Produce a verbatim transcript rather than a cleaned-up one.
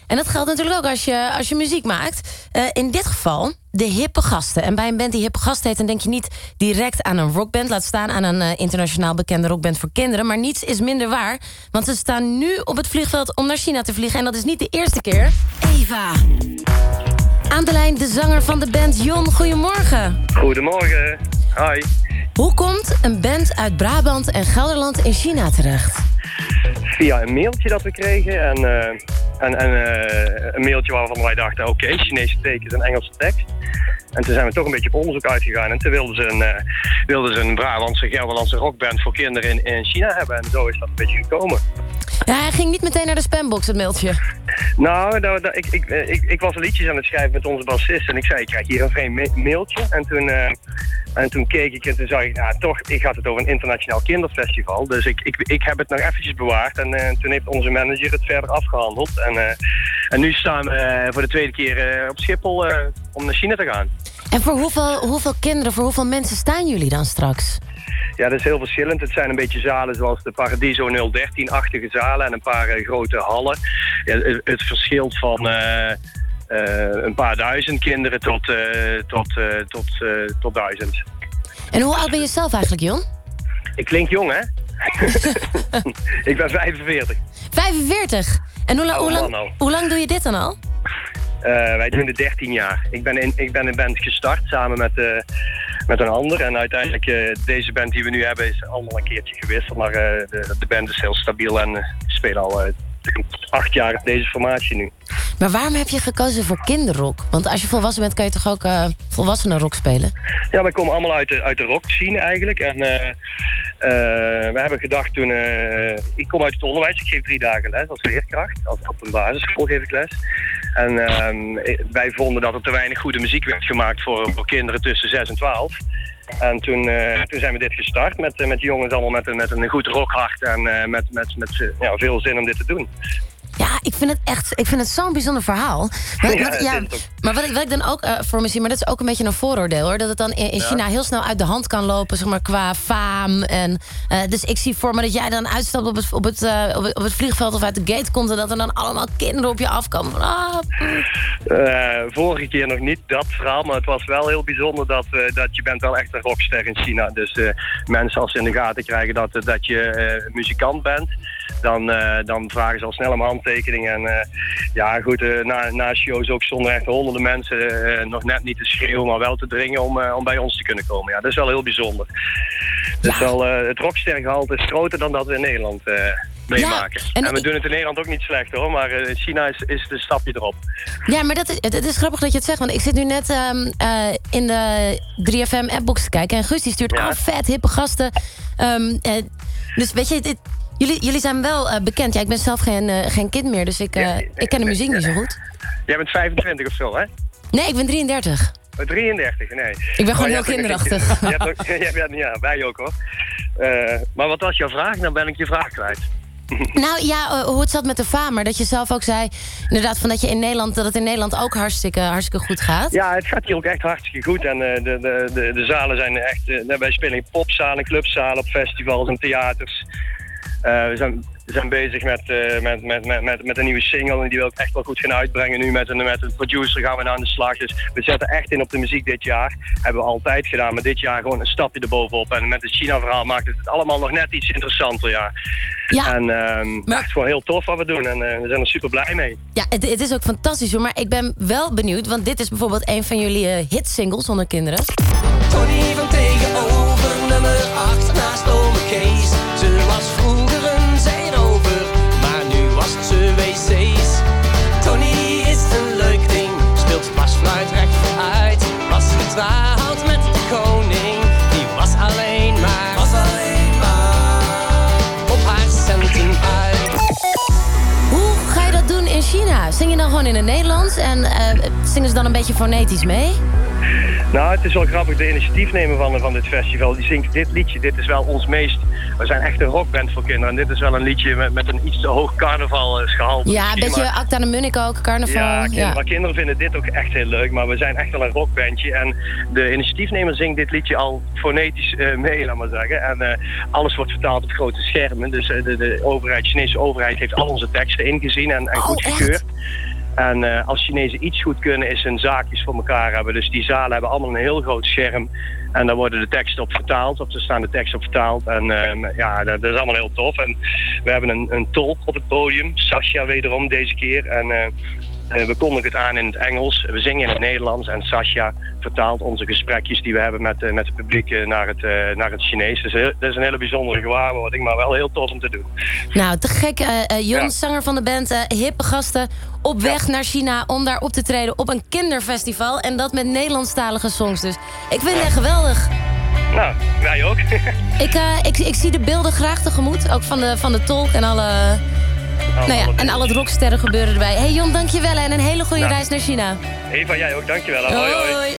En dat geldt natuurlijk ook als je, als je muziek maakt. Uh, in dit geval de hippe gasten. En bij een band die hippe gasten heet, dan denk je niet direct aan een rockband. Laat staan aan een uh, internationaal bekende rockband voor kinderen. Maar niets is minder waar. Want ze staan nu op het vliegveld om naar China te vliegen. En dat is niet de eerste keer. Eva. Aan de lijn de zanger van de band, Jon. Goedemorgen. Goedemorgen. Hoi. Hoe komt een band uit Brabant en Gelderland in China terecht? Via een mailtje dat we kregen. En, uh, en, en uh, een mailtje waarvan wij dachten, oké, okay, Chinese tekens en Engelse tekst. En toen zijn we toch een beetje op onderzoek uitgegaan. En toen wilden ze een, uh, wilden ze een Brabantse, Gelderlandse rockband voor kinderen in, in China hebben. En zo is dat een beetje gekomen. Ja, hij ging niet meteen naar de spambox, het mailtje. Nou, nou nou ik, ik, ik, ik was liedjes aan het schrijven met onze bassist. En ik zei, ik krijg hier een vreemd mailtje. En toen, uh, en toen keek ik en toen zag ik, nou toch, ik had het over een internationaal kinderfestival. Dus ik, ik, ik heb het nog eventjes bewaard. En uh, toen heeft onze manager het verder afgehandeld. En, uh, en nu staan we uh, voor de tweede keer uh, op Schiphol uh, om naar China te gaan. En voor hoeveel, hoeveel kinderen, voor hoeveel mensen staan jullie dan straks? Ja, dat is heel verschillend. Het zijn een beetje zalen zoals de Paradiso nul dertien-achtige zalen en een paar uh, grote hallen. Ja, het, het verschilt van uh, uh, een paar duizend kinderen tot, uh, tot, uh, tot, uh, tot duizend. En hoe oud ben je zelf eigenlijk, Jon? Ik klink jong, hè? Ik ben vijfenveertig. vijfenveertig? En hoe, la- hoe, lang, hoe lang doe je dit dan al? Uh, wij doen het dertien jaar. Ik ben in, ik ben in band gestart samen met, uh, met een ander. En uiteindelijk, uh, deze band die we nu hebben, is allemaal een keertje gewisseld. Maar uh, de, de band is heel stabiel en uh, spelen al uh, acht jaar deze formatie nu. Maar waarom heb je gekozen voor kinderrock? Want als je volwassen bent, kan je toch ook uh, volwassenen rock spelen? Ja, wij komen allemaal uit de, uit de rock scene eigenlijk. En uh, uh, we hebben gedacht toen... Uh, ik kom uit het onderwijs, ik geef drie dagen les als leerkracht. Als, op een basisschool geef ik les. En uh, wij vonden dat er te weinig goede muziek werd gemaakt voor, voor kinderen tussen zes en twaalf. En toen, uh, toen zijn we dit gestart met, uh, met jongens allemaal met, een, met een goed rockhart en uh, met, met, met uh, ja, veel zin om dit te doen. Ja, ik vind het echt, ik vind het zo'n bijzonder verhaal. Maar, ja, wat, ja, maar wat ik, wat ik dan ook uh, voor me zie, maar dat is ook een beetje een vooroordeel hoor, dat het dan in, in China ja. heel snel uit de hand kan lopen, zeg maar qua faam. En uh, dus ik zie voor me dat jij dan uitstapt op het, op het, uh, op het, op het vliegveld of uit de gate komt en dat er dan allemaal kinderen op je afkomen. Van, ah, uh, vorige keer nog niet dat verhaal, maar het was wel heel bijzonder dat, uh, dat je bent wel echt een rockster in China. Dus uh, mensen als ze in de gaten krijgen dat, uh, dat je uh, muzikant bent, dan, uh, dan vragen ze al snel om handtekening. En uh, ja goed, uh, na, na shows ook zonder echt honderden mensen uh, nog net niet te schreeuwen, maar wel te dringen om, uh, om bij ons te kunnen komen. Ja, dat is wel heel bijzonder. Ja. Dus wel, uh, het rockstergehalte is groter dan dat we in Nederland uh, meemaken. Ja, en, en we ik... doen het in Nederland ook niet slecht hoor, maar uh, in China is, is het een stapje erop. Ja, maar dat is, het is grappig dat je het zegt, want ik zit nu net um, uh, in de drie F M appbox te kijken en Guus die stuurt ja. ah, vet, hippe gasten. Um, uh, dus weet je, dit, jullie, jullie zijn wel uh, bekend. Ja, ik ben zelf geen, uh, geen kind meer, dus ik, uh, ja, ik ken de muziek ja. niet zo goed. Jij bent vijfentwintig of zo, hè? Nee, ik ben drieëndertig. Oh, drieëndertig, nee. Ik ben gewoon oh, heel kinderachtig. Je hebt ook, je hebt, ja, wij ook hoor. Uh, maar wat was jouw vraag? Dan ben ik je vraag kwijt. Nou ja, uh, hoe het zat met de faam, maar dat je zelf ook zei, inderdaad, van dat je in Nederland, dat het in Nederland ook hartstikke, hartstikke goed gaat. Ja, het gaat hier ook echt hartstikke goed en uh, de, de, de, de zalen zijn echt, uh, wij spelen in popzalen, clubzalen, op festivals en theaters. Uh, we zijn We zijn bezig met, uh, met, met, met, met, met een nieuwe single en die wil ik echt wel goed gaan uitbrengen. Nu met een, met een producer gaan we aan de slag. Dus we zetten echt in op de muziek dit jaar. Hebben we altijd gedaan, maar dit jaar gewoon een stapje erbovenop. En met het China-verhaal maakt het allemaal nog net iets interessanter, ja. ja en um, maar... echt gewoon heel tof wat we doen en uh, we zijn er super blij mee. Ja, het, het is ook fantastisch hoor, maar ik ben wel benieuwd, want dit is bijvoorbeeld een van jullie uh, hitsingles onder kinderen. Tony van tegenover, nummer acht naast ome Kees. Ze was vroeger een zijrover, maar nu was ze wc's. Tony is een leuk ding, speelt pasfluit recht vooruit. Was getrouwd met de koning, die was alleen maar, was alleen maar op haar centen uit. Hoe ga je dat doen in China? Zing je dan gewoon in het Nederlands en uh, zingen ze dan een beetje fonetisch mee? Nou, het is wel grappig, de initiatiefnemer van, van dit festival, die zingt dit liedje. Dit is wel ons meest... We zijn echt een rockband voor kinderen. En dit is wel een liedje met, met een iets te hoog carnavalsgehalte. Ja, een beetje maar... Acta de Munnik ook, carnaval. Ja, kinderen, ja, maar kinderen vinden dit ook echt heel leuk. Maar we zijn echt wel een rockbandje. En de initiatiefnemer zingt dit liedje al fonetisch uh, mee, laat maar zeggen. En uh, alles wordt vertaald op grote schermen. Dus uh, de, de overheid, Chinese overheid heeft al onze teksten ingezien en, en oh, goedgekeurd. En uh, als Chinezen iets goed kunnen, is hun zaakjes voor elkaar hebben. Dus die zalen hebben allemaal een heel groot scherm. En daar worden de teksten op vertaald, of er staan de teksten op vertaald. En uh, ja, dat, dat is allemaal heel tof. En we hebben een, een tolk op het podium, Sascha wederom deze keer. En uh, uh, we kondigen het aan in het Engels, we zingen in het Nederlands. En Sascha vertaalt onze gesprekjes die we hebben met, uh, met het publiek uh, naar, het, uh, naar het Chinees. Dus heel, dat is een hele bijzondere gewaarwording, maar wel heel tof om te doen. Nou, te gek. Uh, uh, Jon, ja. zanger van de band, uh, hippe gasten op weg ja. naar China om daar op te treden op een kinderfestival. En dat met Nederlandstalige songs dus. Ik vind het echt geweldig. Nou, wij ook. ik, uh, ik, ik zie de beelden graag tegemoet, ook van de, van de tolk en alle... Oh, nou ja, en al het rocksterren gebeuren erbij. Hey Jon, dankjewel en een hele goede nou. reis naar China. Eva, jij ook, dankjewel. Hoi, hoi. hoi.